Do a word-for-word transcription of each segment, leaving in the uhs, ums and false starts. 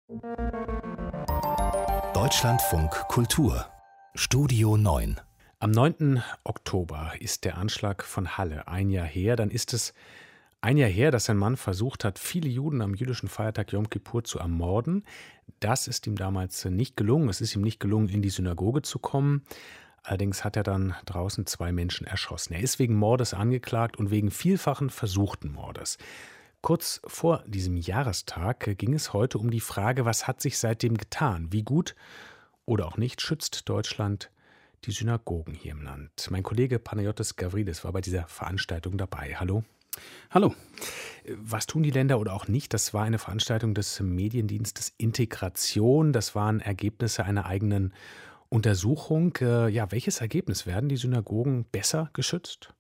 Deutschlandfunk Kultur Studio neun. Am neunten Oktober ist der Anschlag von Halle ein Jahr her. Dann ist es ein Jahr her, dass ein Mann versucht hat, viele Juden am jüdischen Feiertag Jom Kippur zu ermorden. Das ist ihm damals nicht gelungen. Es ist ihm nicht gelungen, in die Synagoge zu kommen. Allerdings hat er dann draußen zwei Menschen erschossen. Er ist wegen Mordes angeklagt und wegen vielfachen versuchten Mordes. Kurz vor diesem Jahrestag ging es heute um die Frage, was hat sich seitdem getan? Wie gut oder auch nicht schützt Deutschland die Synagogen hier im Land? Mein Kollege Panayotis Gavridis war bei dieser Veranstaltung dabei. Hallo. Hallo. Was tun die Länder oder auch nicht? Das war eine Veranstaltung des Mediendienstes Integration. Das waren Ergebnisse einer eigenen Untersuchung. Ja, welches Ergebnis? Werden die Synagogen besser geschützt?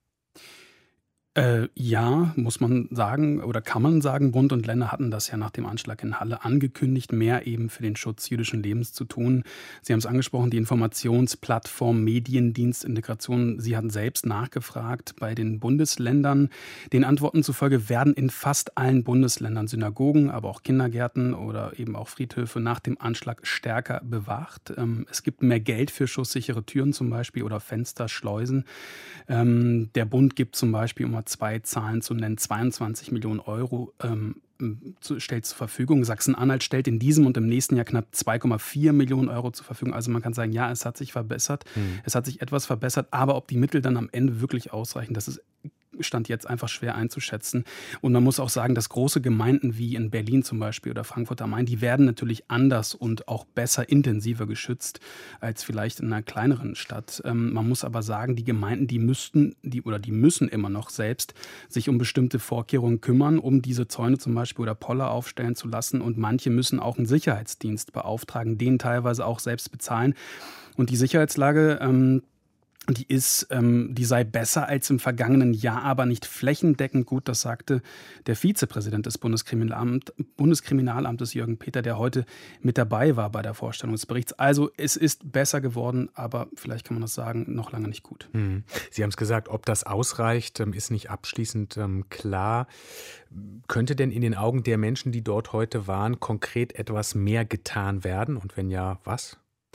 Äh, ja, muss man sagen oder kann man sagen, Bund und Länder hatten das ja nach dem Anschlag in Halle angekündigt, mehr eben für den Schutz jüdischen Lebens zu tun. Sie haben es angesprochen, die Informationsplattform Mediendienst Integration, sie hatten selbst nachgefragt bei den Bundesländern. Den Antworten zufolge werden in fast allen Bundesländern Synagogen, aber auch Kindergärten oder eben auch Friedhöfe nach dem Anschlag stärker bewacht. Ähm, es gibt mehr Geld für schusssichere Türen zum Beispiel oder Fenster, Schleusen. Ähm, der Bund gibt zum Beispiel, um zwei Zahlen zu nennen, zweiundzwanzig Millionen Euro ähm, zu, stellt zur Verfügung. Sachsen-Anhalt stellt in diesem und im nächsten Jahr knapp zwei Komma vier Millionen Euro zur Verfügung. Also man kann sagen, ja, es hat sich verbessert. Mhm. Es hat sich etwas verbessert, aber ob die Mittel dann am Ende wirklich ausreichen, das ist Stand jetzt einfach schwer einzuschätzen. Und man muss auch sagen, dass große Gemeinden wie in Berlin zum Beispiel oder Frankfurt am Main, die werden natürlich anders und auch besser, intensiver geschützt als vielleicht in einer kleineren Stadt. Ähm, man muss aber sagen, die Gemeinden, die müssten, die oder die müssen immer noch selbst sich um bestimmte Vorkehrungen kümmern, um diese Zäune zum Beispiel oder Poller aufstellen zu lassen. Und manche müssen auch einen Sicherheitsdienst beauftragen, den teilweise auch selbst bezahlen. Und die Sicherheitslage, ähm, Die ist, ähm, die sei besser als im vergangenen Jahr, aber nicht flächendeckend gut. Das sagte der Vizepräsident des Bundeskriminalamt, Bundeskriminalamtes Jürgen Peter, der heute mit dabei war bei der Vorstellung des Berichts. Also es ist besser geworden, aber vielleicht kann man das sagen, noch lange nicht gut. Hm. Sie haben es gesagt, ob das ausreicht, ist nicht abschließend ähm, klar. Könnte denn in den Augen der Menschen, die dort heute waren, konkret etwas mehr getan werden? Und wenn ja, was?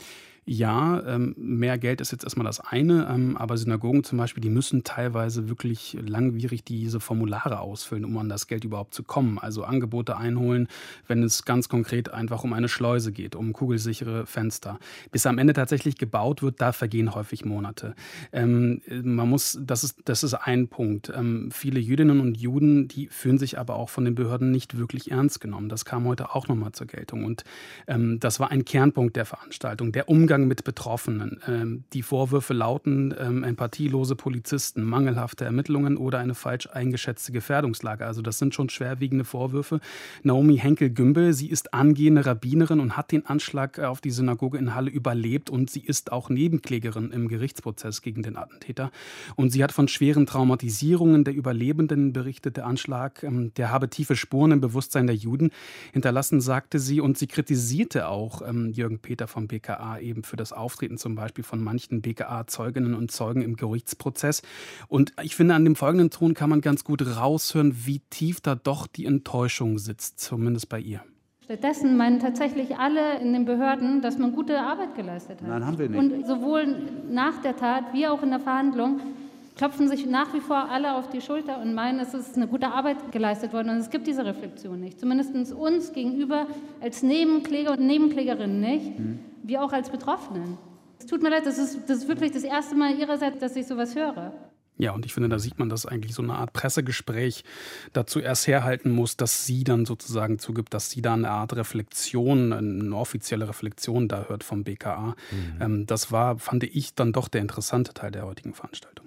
Ja, ähm, mehr Geld ist jetzt erstmal das eine, ähm, aber Synagogen zum Beispiel, die müssen teilweise wirklich langwierig diese Formulare ausfüllen, um an das Geld überhaupt zu kommen. Also Angebote einholen, wenn es ganz konkret einfach um eine Schleuse geht, um kugelsichere Fenster. Bis am Ende tatsächlich gebaut wird, da vergehen häufig Monate. Ähm, man muss, das ist, das ist ein Punkt. Ähm, viele Jüdinnen und Juden, die fühlen sich aber auch von den Behörden nicht wirklich ernst genommen. Das kam heute auch nochmal zur Geltung. Und ähm, das war ein Kernpunkt der Veranstaltung, der Umgang mit Betroffenen. Ähm, die Vorwürfe lauten ähm, empathielose Polizisten, mangelhafte Ermittlungen oder eine falsch eingeschätzte Gefährdungslage. Also das sind schon schwerwiegende Vorwürfe. Naomi Henkel-Gümbel, sie ist angehende Rabbinerin und hat den Anschlag auf die Synagoge in Halle überlebt und sie ist auch Nebenklägerin im Gerichtsprozess gegen den Attentäter. Und sie hat von schweren Traumatisierungen der Überlebenden berichtet. Der Anschlag, ähm, der habe tiefe Spuren im Bewusstsein der Juden hinterlassen, sagte sie. Und sie kritisierte auch ähm, Jürgen Peter vom B K A eben für das Auftreten zum Beispiel von manchen B K A-Zeuginnen und Zeugen im Gerichtsprozess. Und ich finde, an dem folgenden Ton kann man ganz gut raushören, wie tief da doch die Enttäuschung sitzt, zumindest bei ihr. Stattdessen meinen tatsächlich alle in den Behörden, dass man gute Arbeit geleistet hat. Nein, haben wir nicht. Und sowohl nach der Tat wie auch in der Verhandlung klopfen sich nach wie vor alle auf die Schulter und meinen, es ist eine gute Arbeit geleistet worden. Und es gibt diese Reflexion nicht. Zumindest uns gegenüber als Nebenkläger und Nebenklägerinnen nicht, hm. wie auch als Betroffenen. Es tut mir leid, das ist, das ist wirklich das erste Mal ihrerseits, dass ich sowas höre. Ja, und ich finde, da sieht man, dass eigentlich so eine Art Pressegespräch dazu erst herhalten muss, dass sie dann sozusagen zugibt, dass sie da eine Art Reflexion, eine offizielle Reflexion da hört vom B K A. Mhm. Ähm, das war, fand ich, dann doch der interessante Teil der heutigen Veranstaltung.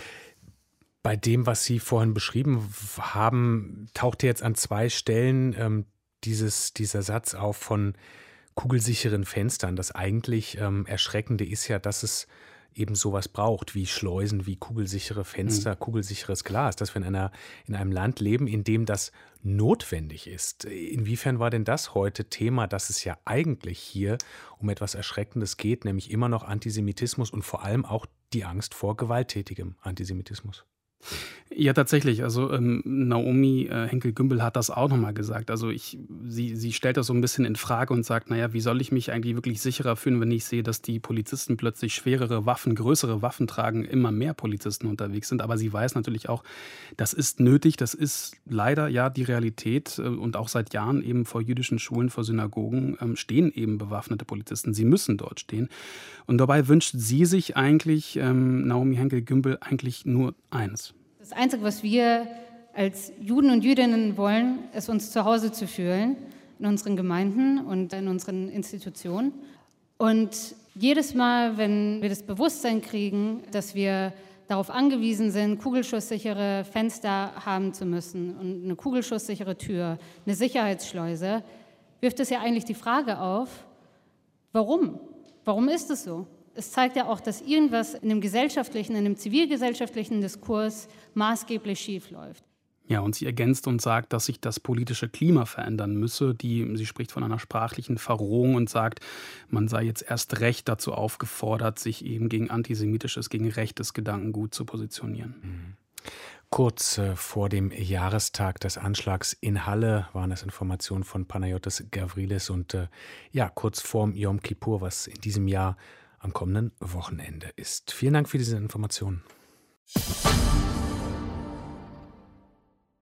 Bei dem, was Sie vorhin beschrieben haben, tauchte jetzt an zwei Stellen ähm, dieses, dieser Satz auf von kugelsicheren Fenstern. Das eigentlich ähm, Erschreckende ist ja, dass es eben sowas braucht, wie Schleusen, wie kugelsichere Fenster, mhm. kugelsicheres Glas, dass wir in, einer, in einem Land leben, in dem das notwendig ist. Inwiefern war denn das heute Thema, dass es ja eigentlich hier um etwas Erschreckendes geht, nämlich immer noch Antisemitismus und vor allem auch die Angst vor gewalttätigem Antisemitismus? Ja, tatsächlich. Also ähm, Naomi äh, Henkel-Gümbel hat das auch nochmal gesagt. Also ich, sie, sie stellt das so ein bisschen in Frage und sagt, naja, wie soll ich mich eigentlich wirklich sicherer fühlen, wenn ich sehe, dass die Polizisten plötzlich schwerere Waffen, größere Waffen tragen, immer mehr Polizisten unterwegs sind. Aber sie weiß natürlich auch, das ist nötig, das ist leider ja die Realität. äh, Und auch seit Jahren eben vor jüdischen Schulen, vor Synagogen ähm, stehen eben bewaffnete Polizisten. Sie müssen dort stehen. Und dabei wünscht sie sich eigentlich, ähm, Naomi Henkel-Gümbel, eigentlich nur eins. Das Einzige, was wir als Juden und Jüdinnen wollen, ist, uns zu Hause zu fühlen, in unseren Gemeinden und in unseren Institutionen. Und jedes Mal, wenn wir das Bewusstsein kriegen, dass wir darauf angewiesen sind, kugelschusssichere Fenster haben zu müssen und eine kugelschusssichere Tür, eine Sicherheitsschleuse, wirft es ja eigentlich die Frage auf, warum? Warum ist es so? Es zeigt ja auch, dass irgendwas in dem gesellschaftlichen, in dem zivilgesellschaftlichen Diskurs maßgeblich schiefläuft. Ja, und sie ergänzt und sagt, dass sich das politische Klima verändern müsse. Die, sie spricht von einer sprachlichen Verrohung und sagt, man sei jetzt erst recht dazu aufgefordert, sich eben gegen antisemitisches, gegen rechtes Gedankengut zu positionieren. Mhm. Kurz äh, vor dem Jahrestag des Anschlags in Halle waren es Informationen von Panayotis Gavrilis und äh, ja, kurz vorm Yom Kippur, was in diesem Jahr am kommenden Wochenende ist. Vielen Dank für diese Informationen.